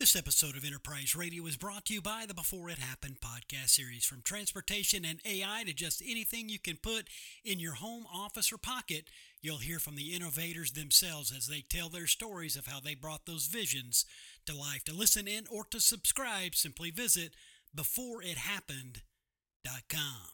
This episode of Enterprise Radio is brought to you by the Before It Happened podcast series. From transportation and AI to just anything you can put in your home, office, or pocket, you'll hear from the innovators themselves as they tell their stories of how they brought those visions to life. To listen in or to subscribe, simply visit beforeithappened.com.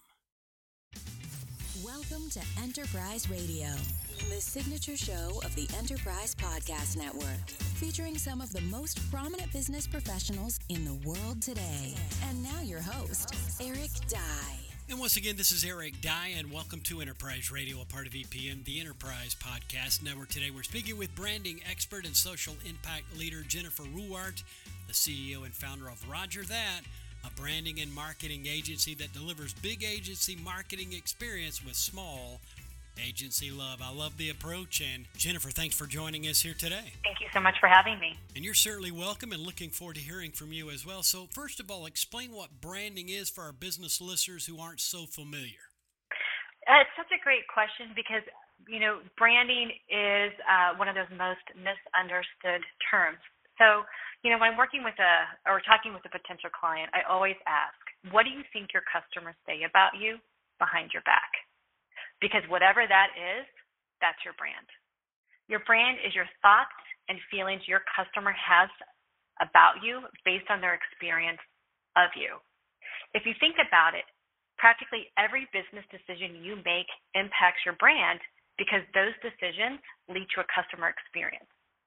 Welcome to Enterprise Radio, the signature show of the Enterprise Podcast Network, featuring some of the most prominent business professionals in the world today. And now your host, Eric Dye. And once again, this is Eric Dye, and welcome to Enterprise Radio, a part of EPN, the Enterprise Podcast Network. Today we're speaking with branding expert and social impact leader Jennifer Ruwart, the CEO and founder of Roger That, a branding and marketing agency that delivers big agency marketing experience with small agency love. I love the approach, and Jennifer, thanks for joining us here today. Thank you so much for having me. And you're certainly welcome, and looking forward to hearing from you as well. So first of all, explain what branding is for our business listeners who aren't so familiar. It's such a great question because, branding is one of those most misunderstood terms. So, when I'm working with or talking with a potential client, I always ask, what do you think your customers say about you behind your back? Because whatever that is, that's your brand. Your brand is your thoughts and feelings your customer has about you based on their experience of you. If you think about it, practically every business decision you make impacts your brand because those decisions lead to a customer experience.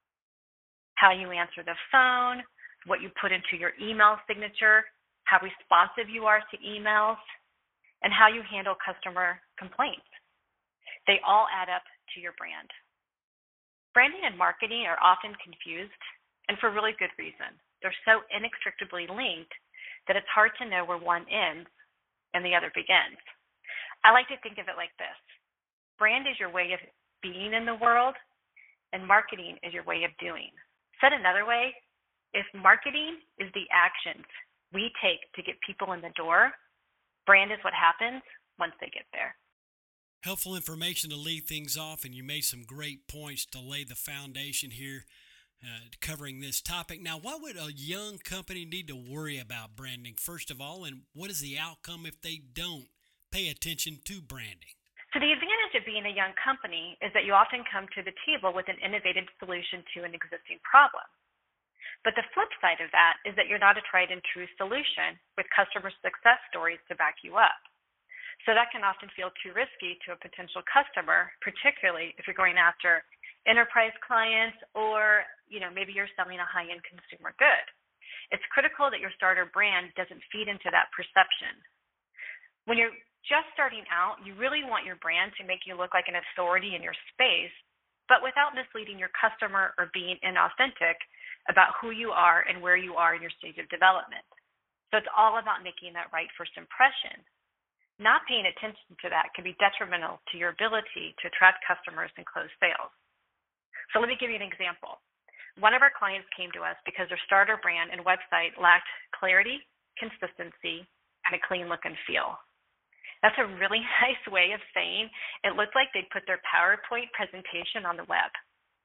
How you answer the phone, what you put into your email signature, how responsive you are to emails, and how you handle customer complaints. They all add up to your brand. Branding and marketing are often confused, and for really good reason. They're so inextricably linked that it's hard to know where one ends and the other begins. I like to think of it like this. Brand is your way of being in the world, and marketing is your way of doing. Said another way, if marketing is the actions we take to get people in the door, brand is what happens once they get there. Helpful information to lead things off, and you made some great points to lay the foundation here covering this topic. Now, what would a young company need to worry about branding, first of all, and what is the outcome if they don't pay attention to branding? So the advantage of being a young company is that you often come to the table with an innovative solution to an existing problem. But the flip side of that is that you're not a tried and true solution with customer success stories to back you up. So that can often feel too risky to a potential customer, particularly if you're going after enterprise clients or, maybe you're selling a high-end consumer good. It's critical that your starter brand doesn't feed into that perception. When you're just starting out, you really want your brand to make you look like an authority in your space, but without misleading your customer or being inauthentic about who you are and where you are in your stage of development. So it's all about making that right first impression. Not paying attention to that can be detrimental to your ability to attract customers and close sales. So let me give you an example. One of our clients came to us because their starter brand and website lacked clarity, consistency, and a clean look and feel. That's a really nice way of saying it looked like they'd put their PowerPoint presentation on the web.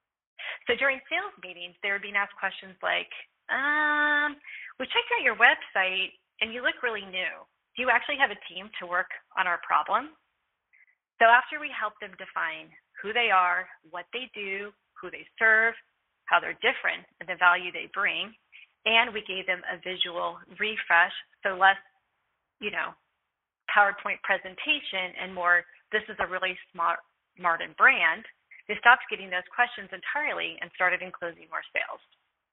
So during sales meetings, they were being asked questions like, we checked out your website and you look really new. Do you actually have a team to work on our problem? So after we helped them define who they are, what they do, who they serve, how they're different, and the value they bring, and we gave them a visual refresh, so less, PowerPoint presentation and more, this is a really smart and brand, they stopped getting those questions entirely and started closing more sales.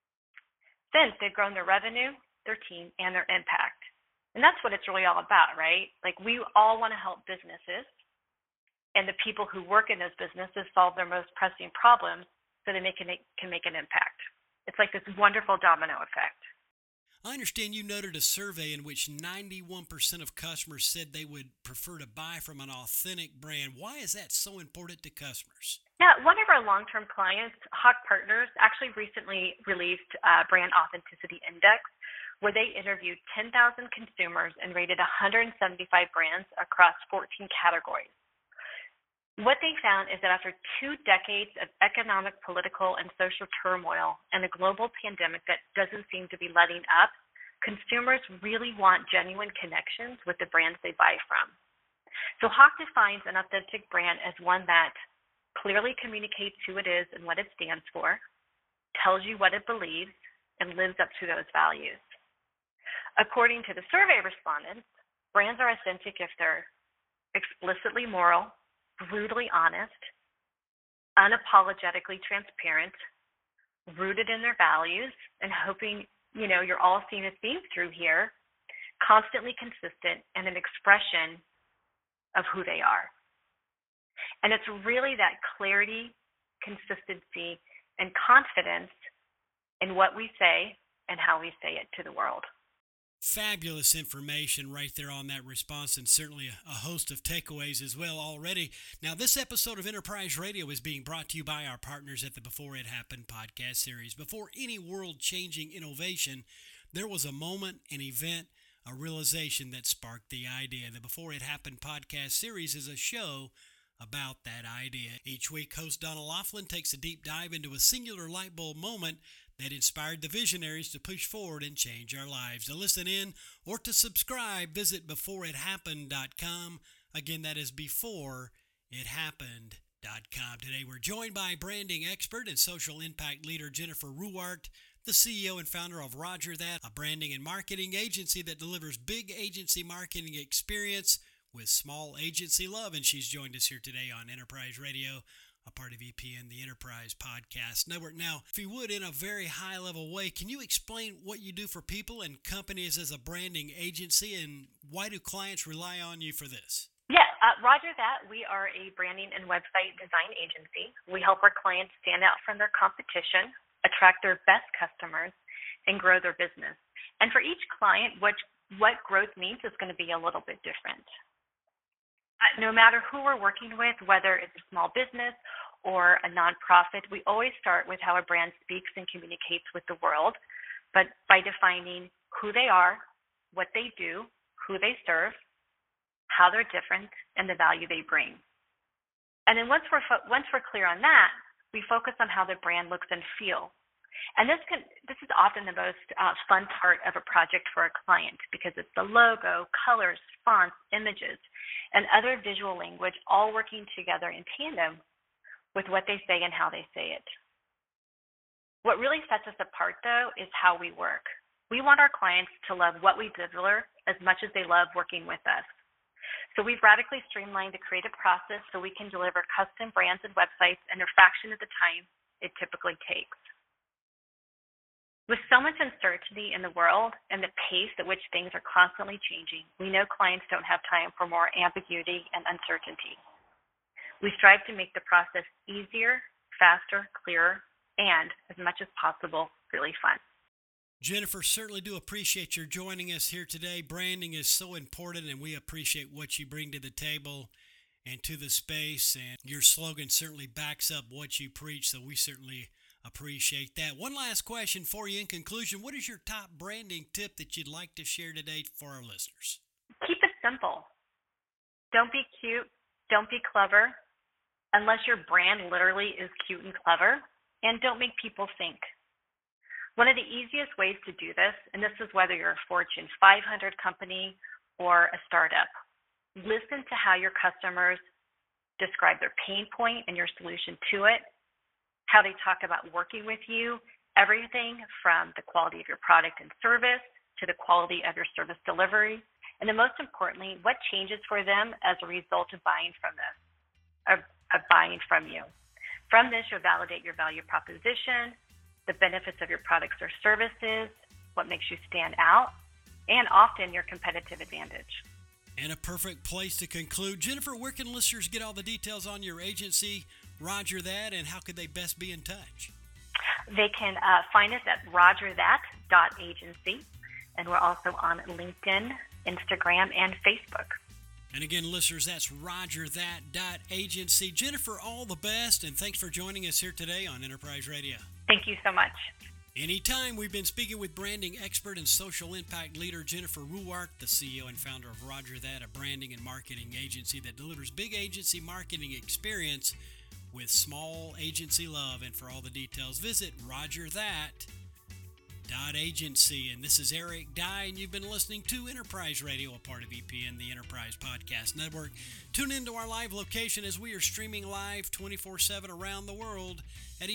Since they've grown their revenue, their team, and their impact. And that's what it's really all about, right? Like we all want to help businesses and the people who work in those businesses solve their most pressing problems so they can make an impact. It's like this wonderful domino effect. I understand you noted a survey in which 91% of customers said they would prefer to buy from an authentic brand. Why is that so important to customers? Yeah, one of our long-term clients, Hawk Partners, actually recently released a Brand Authenticity Index where they interviewed 10,000 consumers and rated 175 brands across 14 categories. What they found is that after 2 decades of economic, political, and social turmoil and a global pandemic that doesn't seem to be letting up, consumers really want genuine connections with the brands they buy from. So Hawk defines an authentic brand as one that clearly communicates who it is and what it stands for, tells you what it believes, and lives up to those values. According to the survey respondents, brands are authentic if they're explicitly moral, brutally honest, unapologetically transparent, rooted in their values, and hoping, you're all seeing a theme through here, constantly consistent, and an expression of who they are. And it's really that clarity, consistency, and confidence in what we say and how we say it to the world. Fabulous information right there on that response, and certainly a host of takeaways as well already. Now, this episode of Enterprise Radio is being brought to you by our partners at the Before It Happened podcast series. Before any world-changing innovation, there was a moment, an event, a realization that sparked the idea. The Before It Happened podcast series is a show about that idea. Each week, host Donna Laughlin takes a deep dive into a singular light bulb moment that inspired the visionaries to push forward and change our lives. To listen in or to subscribe, visit beforeithappened.com. Again, that is beforeithappened.com. Today, we're joined by branding expert and social impact leader Jennifer Ruwart, the CEO and founder of Roger That, a branding and marketing agency that delivers big agency marketing experience with small agency love. And she's joined us here today on Enterprise Radio, a part of EPN, the Enterprise Podcast Network. Now, if you would, in a very high-level way, can you explain what you do for people and companies as a branding agency, and why do clients rely on you for this? Yeah, Roger That. We are a branding and website design agency. We help our clients stand out from their competition, attract their best customers, and grow their business. And for each client, what growth means is going to be a little bit different. No matter who we're working with, whether it's a small business or a nonprofit, we always start with how a brand speaks and communicates with the world, but by defining who they are, what they do, who they serve, how they're different, and the value they bring. And then once we're clear on that, we focus on how the brand looks and feels. And this is often the most fun part of a project for a client, because it's the logo, colors, fonts, images, and other visual language all working together in tandem with what they say and how they say it. What really sets us apart, though, is how we work. We want our clients to love what we deliver as much as they love working with us. So we've radically streamlined the creative process so we can deliver custom brands and websites in a fraction of the time it typically takes. With so much uncertainty in the world and the pace at which things are constantly changing, we know clients don't have time for more ambiguity and uncertainty. We strive to make the process easier, faster, clearer, and, as much as possible, really fun. Jennifer, certainly do appreciate your joining us here today. Branding is so important, and we appreciate what you bring to the table and to the space. And your slogan certainly backs up what you preach, so we certainly appreciate that. One last question for you in conclusion. What is your top branding tip that you'd like to share today for our listeners? Keep it simple. Don't be cute. Don't be clever, unless your brand literally is cute and clever. And don't make people think. One of the easiest ways to do this, and this is whether you're a Fortune 500 company or a startup, listen to how your customers describe their pain point and your solution to it, how they talk about working with you, everything from the quality of your product and service to the quality of your service delivery, and then most importantly, what changes for them as a result of buying from you. From this, you'll validate your value proposition, the benefits of your products or services, what makes you stand out, and often your competitive advantage. And a perfect place to conclude. Jennifer, where can listeners get all the details on your agency, Roger That, and how could they best be in touch? They can find us at rogerthat.agency, and we're also on LinkedIn, Instagram, and Facebook. And again, listeners, that's rogerthat.agency. Jennifer, all the best, and thanks for joining us here today on Enterprise Radio. Thank you so much. Anytime. We've been speaking with branding expert and social impact leader Jennifer Ruwart, the CEO and founder of Roger That, a branding and marketing agency that delivers big agency marketing experience with small agency love. And for all the details, visit rogerthat.agency. And this is Eric Dye, and you've been listening to Enterprise Radio, a part of EPN, the Enterprise Podcast Network. Tune into our live location as we are streaming live 24/7 around the world at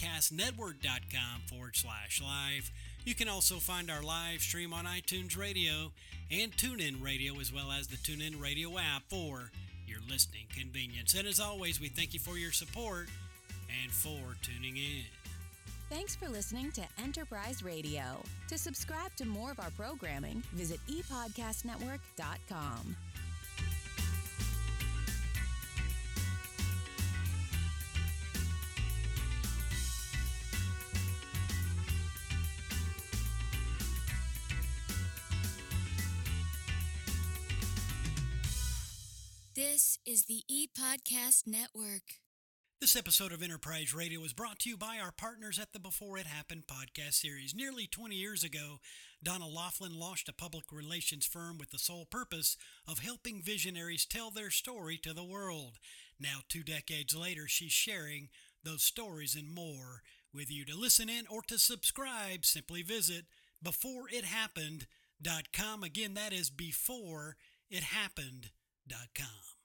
epodcastnetwork.com/live. You can also find our live stream on iTunes Radio and TuneIn Radio, as well as the TuneIn Radio app for your listening convenience. And as always, we thank you for your support and for tuning in. Thanks for listening to Enterprise Radio. To subscribe to more of our programming, visit epodcastnetwork.com. This is the ePodcast Network. This episode of Enterprise Radio is brought to you by our partners at the Before It Happened podcast series. Nearly 20 years ago, Donna Laughlin launched a public relations firm with the sole purpose of helping visionaries tell their story to the world. Now, 2 decades later, she's sharing those stories and more with you. To listen in or to subscribe, simply visit beforeithappened.com. Again, that is beforeithappened.com.